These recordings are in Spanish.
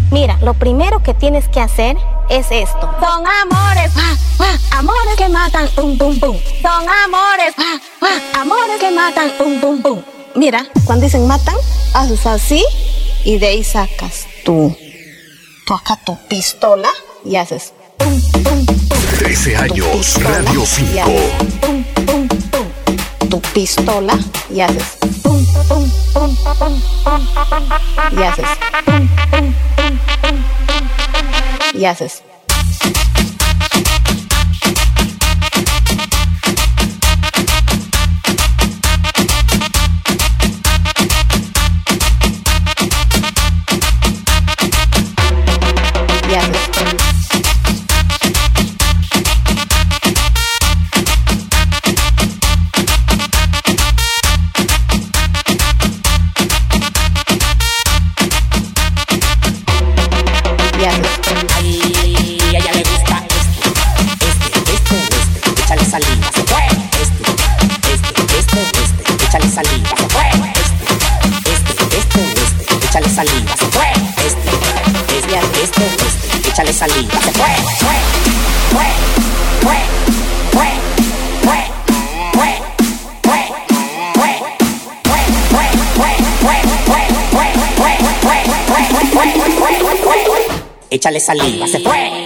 Mira, lo primero que tienes que hacer es esto. Son amores, amores que matan, pum, pum, pum. Son amores, amores que matan, pum, pum, pum. Mira, cuando dicen matan, haces así y de ahí sacas tú acá tu pistola y haces pum, pum, pum. 13 años, Radio 5. Pum, pum, pum. Tu pistola y haces pum, pum, pum, pum, pum, pum. Y haces pum, pum, pum, pum, pum. Y haces. Échale saliva, se fue. Échale saliva, se fue.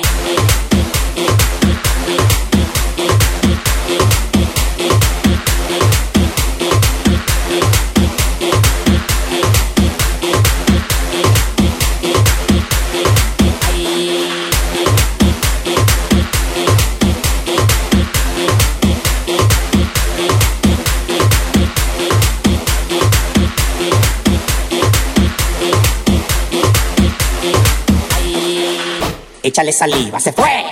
Échale saliva, se fue.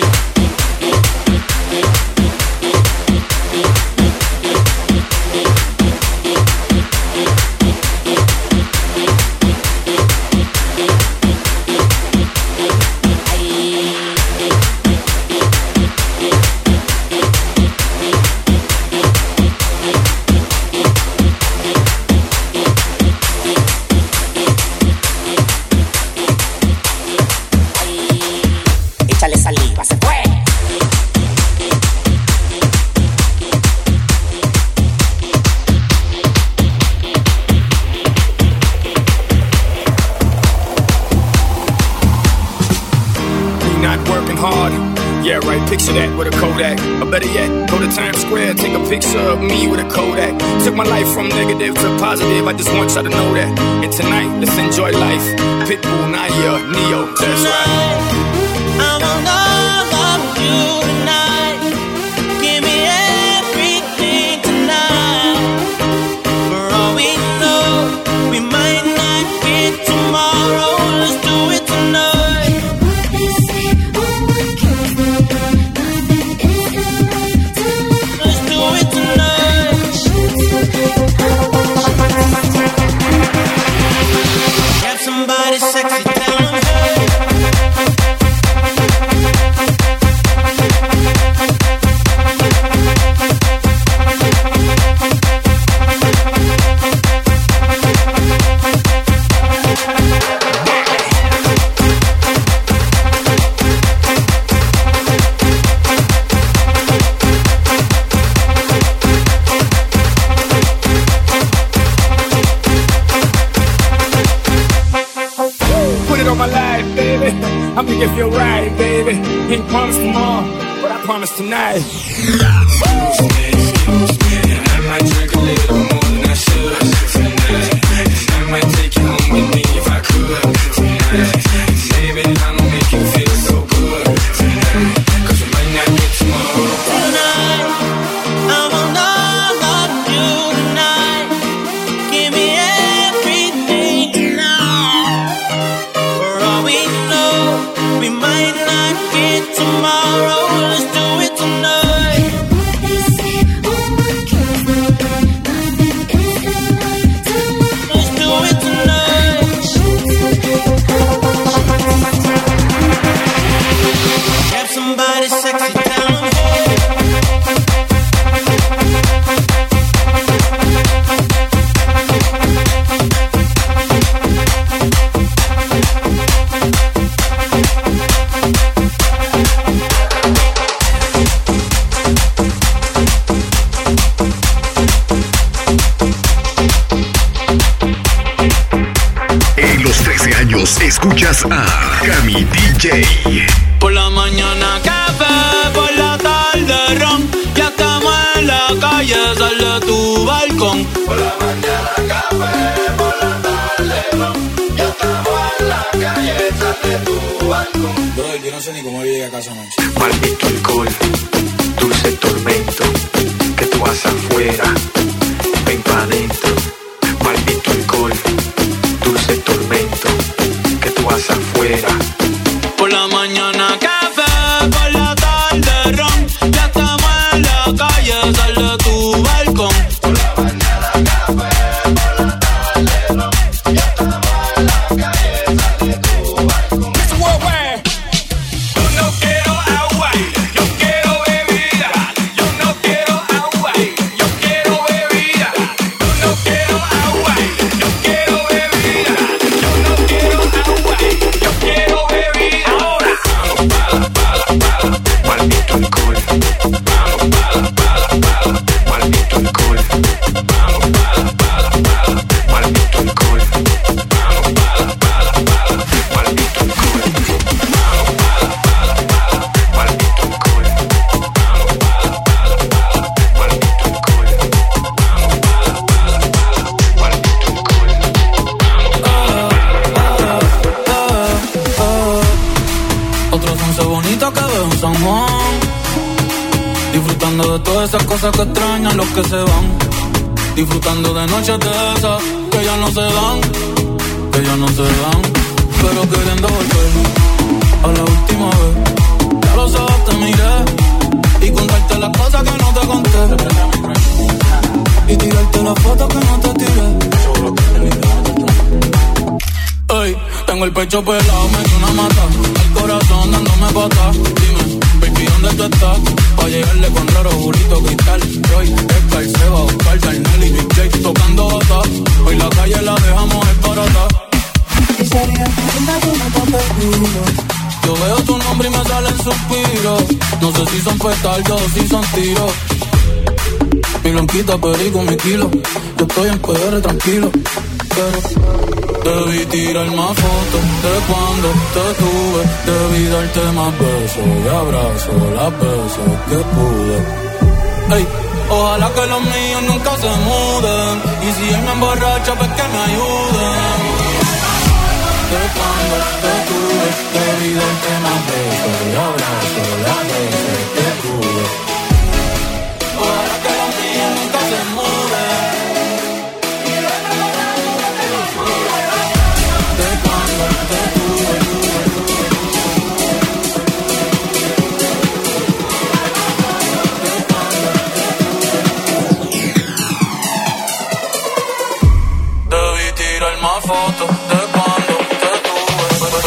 Picture that with a Kodak, or better yet, go to Times Square, take a picture of me with a Kodak. Took my life from negative to positive, I just want y'all to know that. And tonight, let's enjoy life. Pitbull, Naya, Neo, that's right. I want all of you tonight. Give me everything tonight. For all we know, we might not get tomorrow. Let's do it tonight. Somebody sexy, tell them hey. I'm gonna give you a ride, baby. Ain't promised tomorrow, but I promise tonight. Excuse me, I might drink a little more than I should tonight. I might take you home with me if I could tonight. Baby, I'ma make you feel so good tonight. 'Cause we might not get tomorrow. Tonight, I want all of you tonight. Give me everything tonight. For all we know, we might not get tomorrow. Let's do it tonight. Let's do it tonight. años escuchas a Cami DJ. Por la mañana café, por la tarde ron. Ya estamos en la calle, sal de tu balcón. Por la mañana café, por la tarde ron. Ya estamos en la calle, sal de tu balcón. Brother, yo no sé ni cómo llegué a casa anoche. Maldito alcohol, dulce tormento, que tú vas afuera, ven pa' adentro. Maldito alcohol, dulce tormento, que tú vas afuera. Por la mañana café, por la tarde ron. Ya estamos en la calle, sal de tu balcón. Por la mañana café, por la tarde ron. Ya estamos en la calle, sal de tu balcón. Yo no quiero agua, yo quiero bebida. Yo no quiero agua, yo quiero bebida. Yo no quiero agua, yo quiero bebida. Yo no quiero agua, yo quiero bebida. Ahora Maldito alcohol, maldito alcohol, maldito alcohol, maldito Otros 11 bonitos que veo en San Juan, disfrutando de todas esas cosas que extrañan los que se van, disfrutando de noches de esas que ya no se dan, que ya no se dan, pero queriendo volver a la última vez. Ya los ojos te miré y contarte las cosas que no te conté, y tirarte las fotos que no te tiré. Ey, tengo el pecho pelado, me dio una mata, el corazón dándome patas. Dime, baby, ¿dónde tú estás? Pa' llegarle con raro burrito, cristal, Roy, Edgar, Seba, Oscar, Darnell y Big J tocando bata. Hoy la calle la dejamos esbarata. Y sería linda que me toques duro. Yo veo tu nombre y me salen suspiros. No sé si son petardos o si son tiros. Mi lonquita, perico, mi kilo. Yo estoy en PR tranquilo, pero debí tirar más fotos de cuando te tuve. Debí darte más besos y abrazos las veces que pude. Ey, ojalá que los míos nunca se muden. Y si él me emborracha, pues que me ayuden. De cuando te tuve, debí darte más besos y abrazos las veces que pude. Ojalá que los míos nunca se muden. Debí tirar más fotos de cuando te tuve.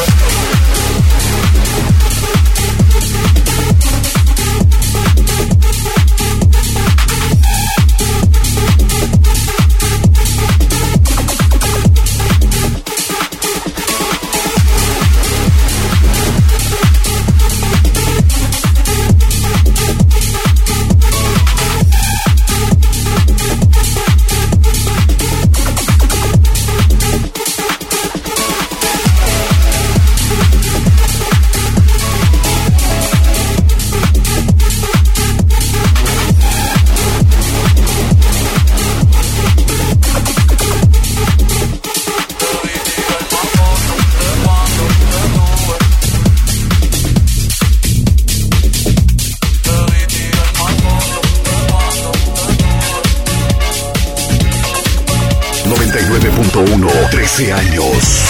13 años.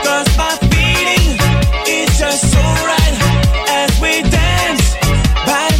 By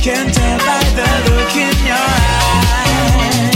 Can tell by the look in your eyes.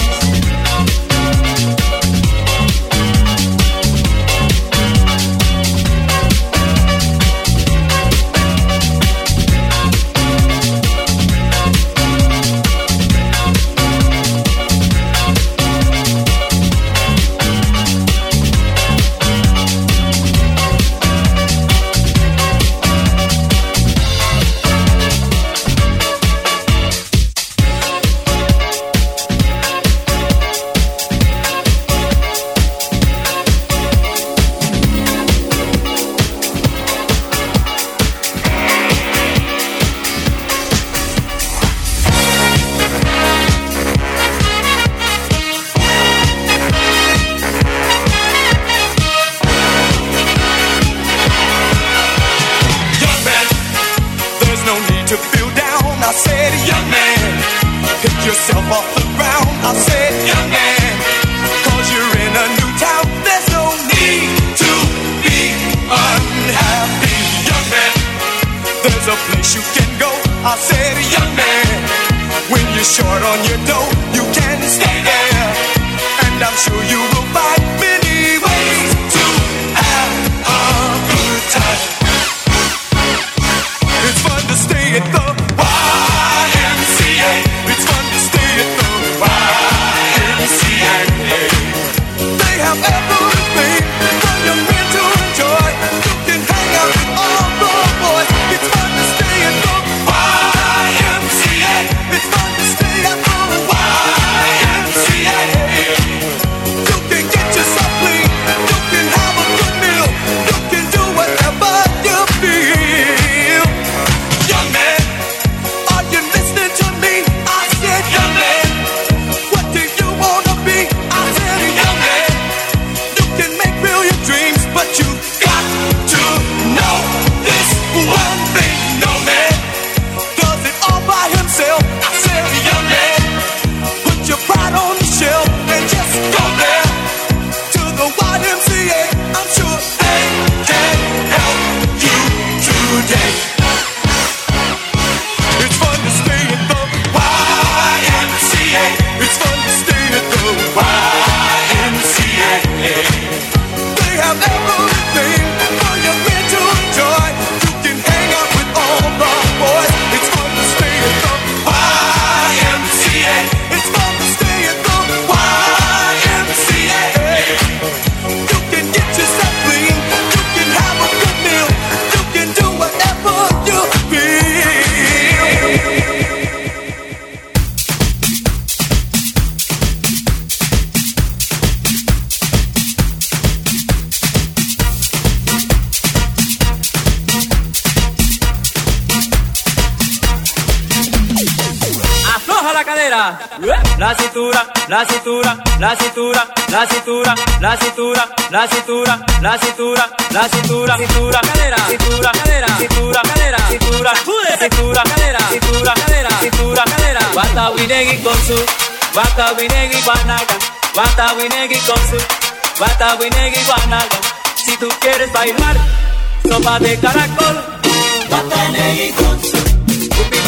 La cintura, la cintura, la cintura, la cintura, la cintura, la cintura, la cintura, la cintura, cintura, cadera, cintura, cadera, cintura, cadera, cintura, cintura, cadera, cintura, cadera, cintura, cadera. Wata winegi con su, wata winegi guanaga, wata winegi con su, wata winegi guanaga. Si tú quieres bailar, sopa de caracol, wata winegi con su, yupi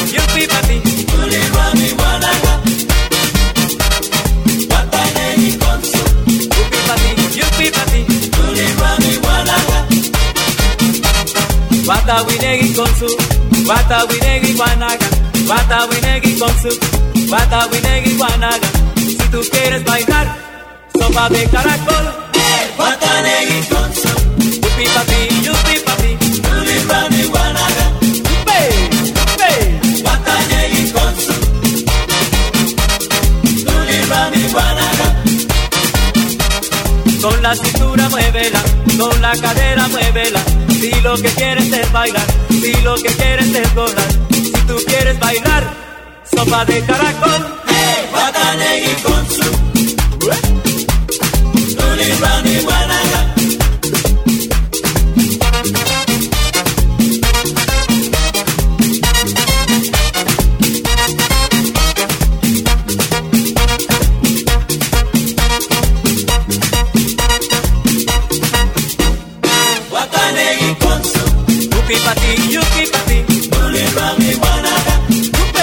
pati, ulirami guanaga. Wata winegi con su, wata winegi guanaga, wata winegi con su, wata winegi guanaga. Si tú quieres bailar, sopa de caracol, wata winegi con su, yupi papi, ulirami guanaga. Wata winegi con su, ulirami guanaga. Con la cintura muévela, con la cadera muévela. Si lo que quieres es bailar, si lo que quieres es gozar. Si tú quieres bailar, sopa de caracol, wata winegi con su, ulirami guanaga. Yupi pati, ulirami guanaga.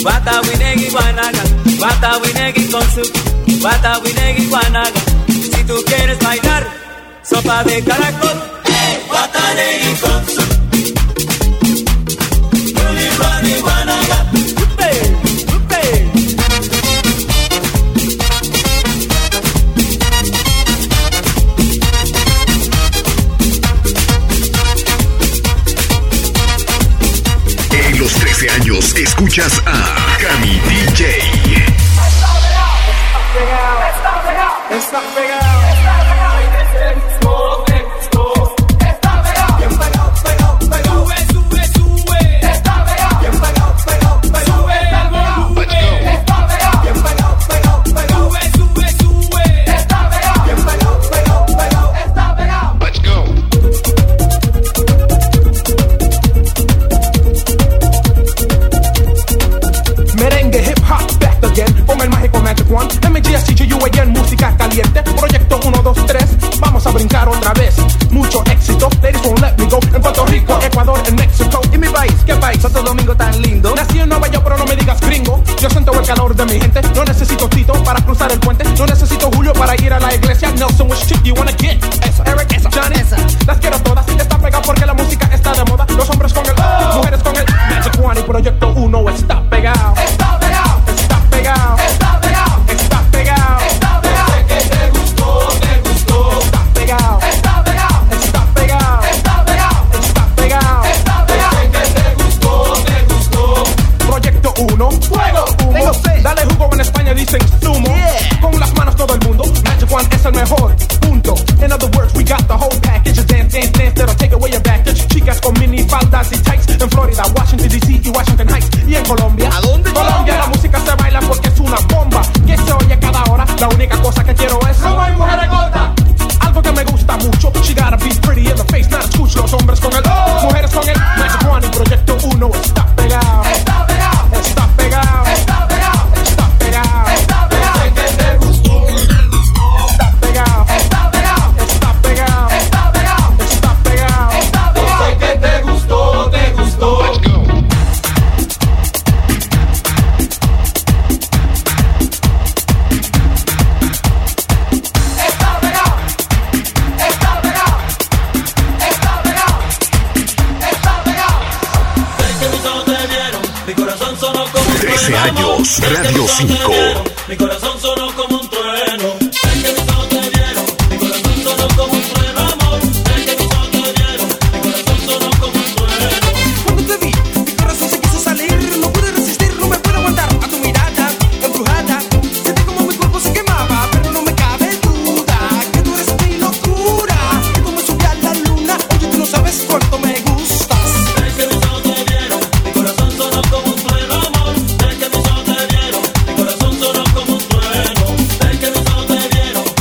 Bata winegi guanaga, bata winegi con su, bata winegi guanaga. Si tú quieres bailar, sopa de caracol, bata winegi con su. Runi rani guanaga, upe, upe. En los 13 años escuchas a Cami DJ. Está pegado. Está pegado. Bien pegado, pegado, pegado. Sube, sube. Está pegado. Bien pegado, pegado, pegado. Sube el volumen. Está pegado. Bien pegado, pegado, pegado. Sube, sube. Está pegado. Bien pegado, pegado, pegado. Está pegado. Let's go. Merengue, hip hop, back again. Con el mágico Magic One. MGSTGUAN, música caliente. Proyecto 1, 2, 3. Vamos a brincar otra vez. Mucho éxito. Ladies won't let me go. En Puerto Rico, Ecuador, en México. ¿Y mi país? ¿Qué país? Santo Domingo tan lindo. Nací en Nueva York, pero no me digas gringo. Yo siento el calor de mi gente. No necesito Tito para cruzar el puente. No necesito Julio para ir a la iglesia. Nelson, which chick you wanna get? Esa. Eric, esa. Johnny, esa. Las quiero todas. Está pegado porque la música está de moda. Los hombres con el mujeres con el Magic One. Y Proyecto 1 está pegado. Está pegado. Está pegado. Está pegado. Está pegado. Está pegado. Sé que te gustó, te gustó. Está pegado. Está pegado. Está pegado. Está pegado. Está pegado. Está pegado. Sé que te gustó, te gustó. Proyecto 1. Fuego. Humo. Dale jugo, en España dicen zumo. Con las manos todo el mundo. Magic One es el mejor. Punto. In other words, we got the whole package. Dance, dance, dance. That'll take away your baggage. Chicas con mini faldas y tights. En Florida, Washington DC y Washington Heights. Y en Colombia. ¿A dónde? Colombia. La música se baila porque es una bomba. Que se oye cada hora. La única cosa que quiero es. ¿Cómo hay mujeres gordas? Algo que me gusta mucho. She gotta be pretty in the face. Not escuch los hombres con el. Mujeres con el. Magic One y Proyecto 1 está pegado. Está pegado. Está pegado. Está pegado. Está pegado. Está pegado. Sé que te gustó. Está pegado. Está pegado. Está pegado. Está pegado. Está pegado. Está pegado. Sé que te gustó, te gustó. Let's go. Está pegado. Está pegado. Está pegado. Está pegado. Sé que mis ojos te vieron, mi corazón sonó como un 13 trueno, amor. años, Sé que Radio mis ojos te 5. vieron, mi corazón sonó como un trueno. Sé que mis ojos te vieron, mi corazón sonó como un trueno, amor. Sé que mis ojos te vieron, mi corazón sonó como un trueno. Cuando te vi, mi corazón se quiso salir. No pude resistir, no me puedo aguantar. A tu mirada, embrujada. Sentí como mi cuerpo se quemaba, pero no me cabe duda que tú eres mi locura. Que tú me subí a la luna. Oye, tú no sabes cuánto me gustas. Sé que mis ojos te vieron, mi corazón sonó como un trueno, amor. Sé que mis ojos te vieron, mi corazón sonó como un trueno. Sé que mis ojos te vieron,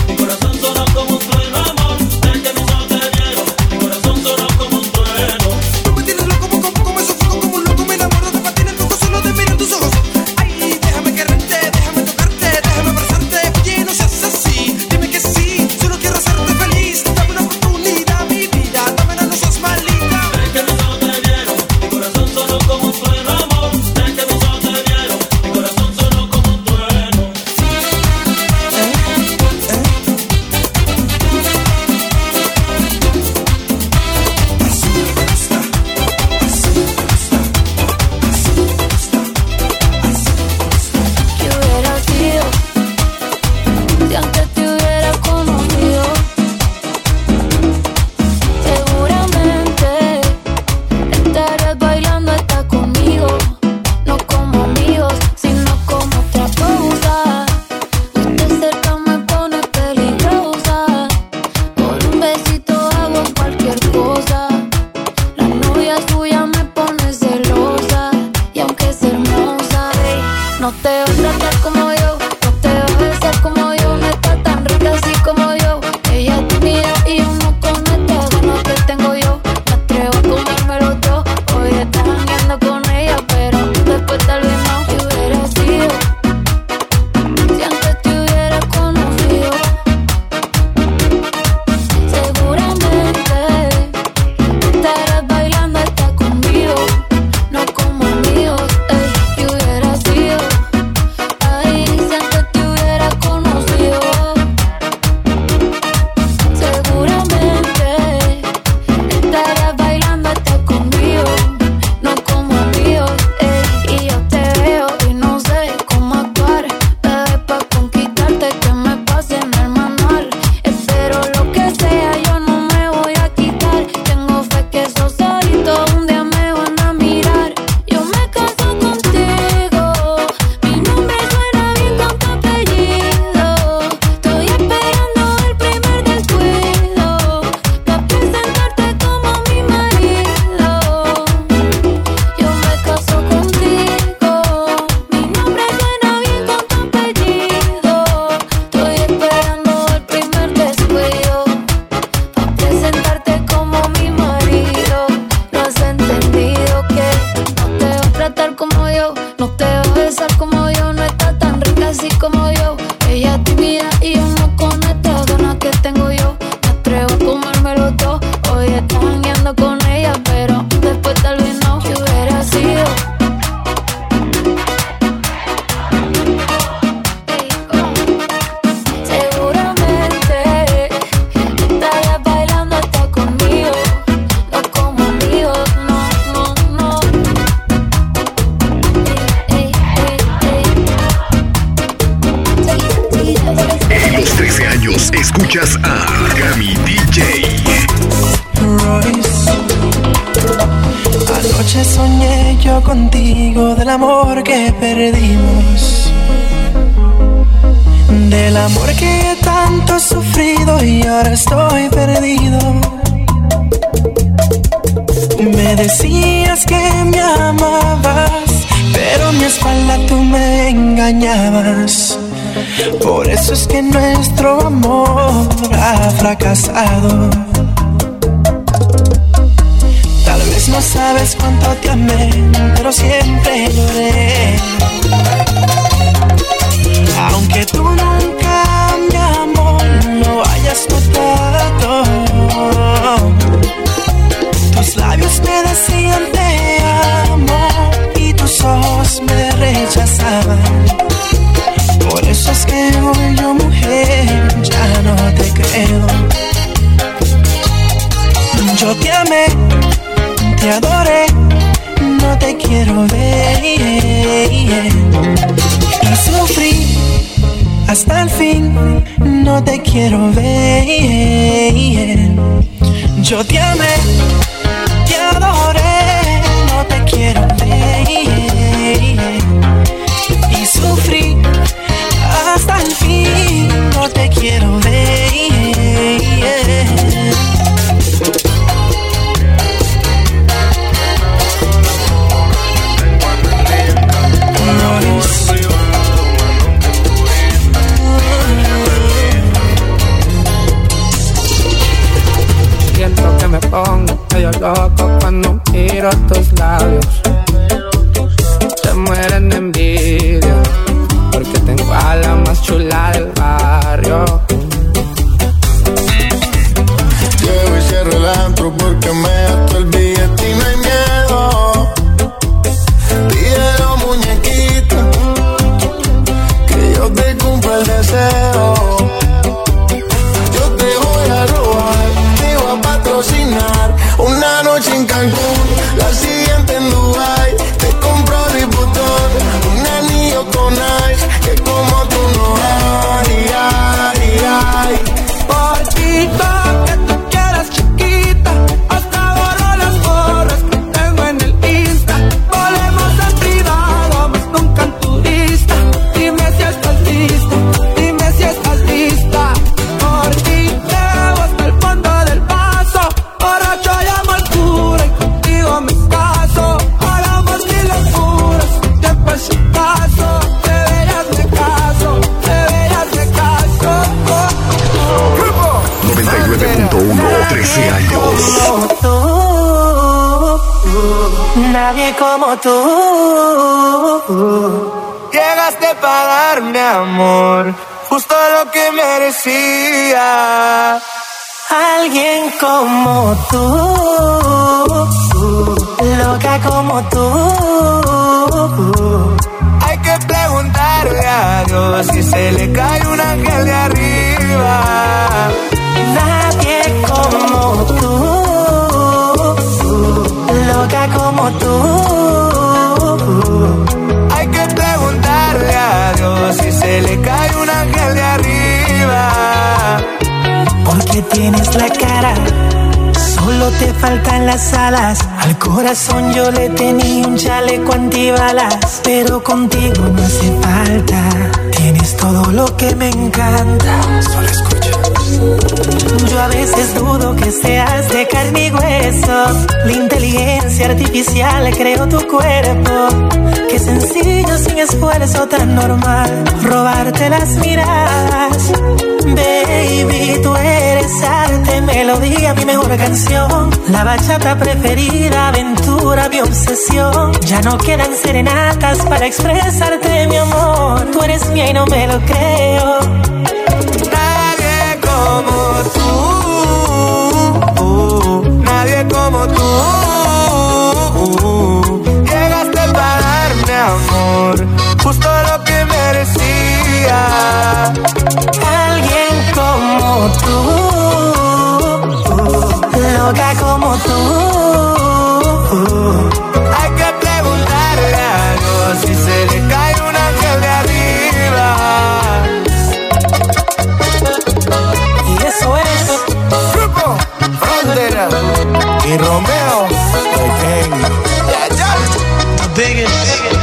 Escuchas a Cami DJ. Royce. Anoche soñé yo contigo del amor que perdimos, del amor que tanto he sufrido y ahora estoy perdido. Me decías que me amabas, pero a mi espalda tú me engañabas. Por eso es que nuestro amor ha fracasado. Tal vez no sabes cuánto te amé, pero siempre lloré. Aunque tú nunca, mi amor, lo hayas notado, tus labios me decían te amo y tus ojos me rechazaban. Por eso es que hoy yo, mujer, ya no te creo. Yo te amé, te adoré, no te quiero ver. Y sufrí hasta el fin, no te quiero ver. Yo te amé, te adoré, no te quiero ver. Y sufrí hasta el fin, no te quiero ver. Siento que me pongo medio loco cuando miro tus labios. Se mueren de envidia porque tengo a la más chula del barrio. Llego y cierro el antro porque me gasto el billete y no hay miedo. Pídelo, muñequita, que yo te cumpla el deseo. Yo te voy a robar, te voy a patrocinar. Una noche en Cancún, la siguiente en Dubai. Te compro Louis Vuitton, un anillo con ice, que como tú no hay, ay, ay. Por ti, lo que tú quieras, chiquita, hasta borro las borras que tengo en el Insta. Volemos en privado, más nunca en turista. Dime si estás lista, dime si estás lista. Por ti, llevo hasta el fondo del vaso. Borracho llamo al cura y contigo me caso. Hagamos mil locuras, tiempo es un caso. De veras me caso, de veras me caso. 99.1, 13 años. Nadie como tú. Llegaste para darme amor, justo lo que merecía. Alguien como tú, loca como tú. Hay que preguntarle a Dios si se le cae un ángel de arriba. Nadie como tú, loca como tú. Hay que preguntarle a Dios si se le cae un ángel de arriba. Porque tienes la cara, solo te faltan las alas. Al corazón yo le tenía un chaleco antibalas, pero contigo no hace falta. Tienes todo lo que me encanta. Solo escucha. Yo a veces dudo que seas de carne y hueso. La inteligencia artificial creó tu cuerpo. Qué sencillo, sin esfuerzo, tan normal robarte las miradas. Baby, tú eres arte, melodía, mi mejor canción. La bachata preferida, aventura, mi obsesión. Ya no quedan serenatas para expresarte mi amor. Tú eres mía y no me lo creo. Nadie como tú, nadie como tú. Llegaste para darme amor, justo lo que merecía. Alguien como tú, loca como tú. Hay que preguntarle a Dios si se le cae un ángel de arriba. y Romeo, the biggest.